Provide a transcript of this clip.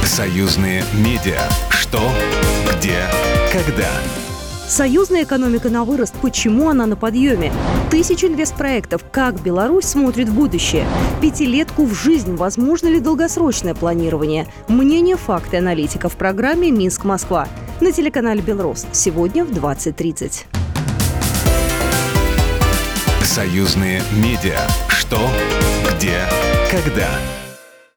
Союзные медиа. Что, где, когда. Союзная экономика на вырост. Почему она на подъеме? 1000 инвестпроектов. Как Беларусь смотрит в будущее? Пятилетку в жизнь. Возможно ли долгосрочное планирование? Мнение, факты аналитика в программе «Минск-Москва» на телеканале «Белрос». Сегодня в 20:30. Союзные медиа. Что, где, когда.